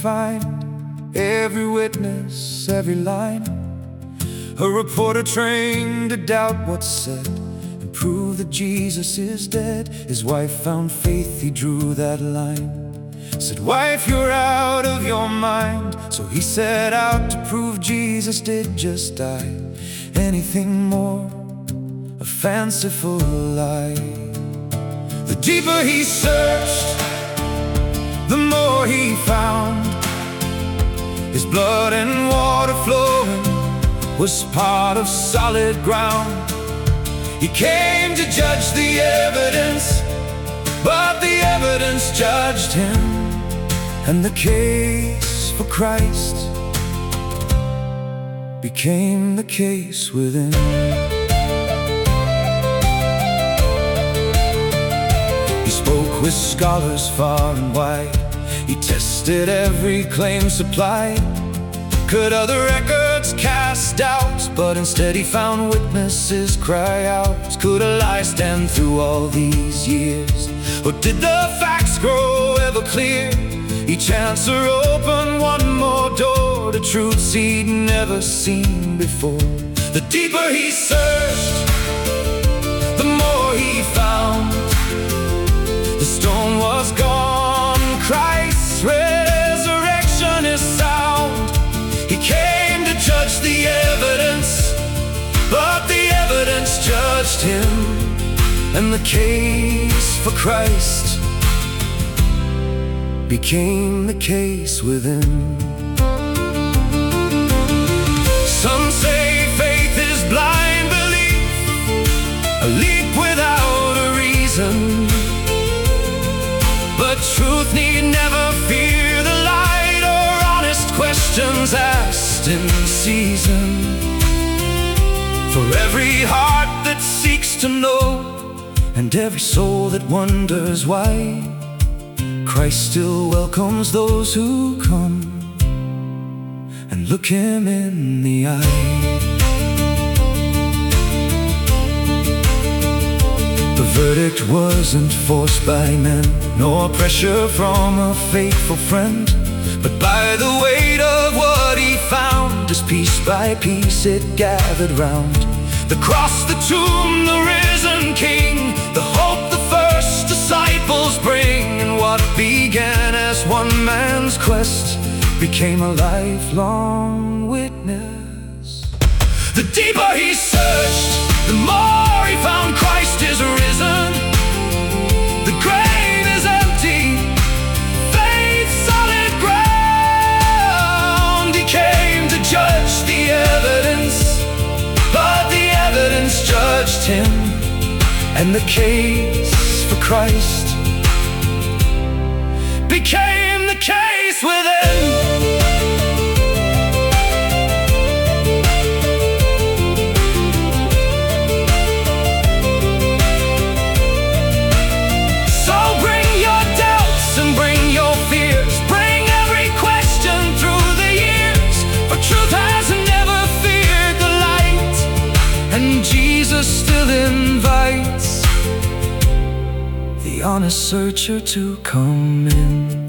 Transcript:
find every witness, every line. A reporter trained to doubt what's said and prove that Jesus is dead. His wife found faith, he drew that line. Said, "Wife, you're out of your mind." So he set out to prove Jesus did just die. Anything more, a fanciful lie. The deeper he searched, the more he found. His blood and water flowing was part of solid ground. He came to judge the evidence, but the evidence judged him. And the case for Christ became the case within. He spoke with scholars far and wide. He tested every claim supplied. Could other records cast doubt? But instead he found witnesses cry out. Could a lie stand through all these years? Or did the facts grow ever clear? Each answer opened one more door to truths he'd never seen before. The deeper he searched, the more he found. The stone was gone, Christ's resurrection is sound. He came to judge the evidence, but the evidence judged him. And the case for Christ became the case within. Some say faith is blind belief, a leap without a reason. But truth need never fear the light, or honest questions asked in season. For every heart that seeks to know, and every soul that wonders why, Christ still welcomes those who come and look him in the eye. The verdict wasn't forced by men, nor pressure from a faithful friend, but by the weight of what he found. As piece by piece it gathered round the cross, the tomb, the risen King, the hope the first disciples bring. And what began as one man's quest became a lifelong witness. The deeper he searched, the more he found Christ is risen. The grave is empty, faith's solid ground. He came to judge the evidence, but the evidence judged him. And the case for Christ became the case within. So bring your doubts and bring your fears, bring every question through the years. For truth has never feared the light, and Jesus still invites the honest searcher to come in.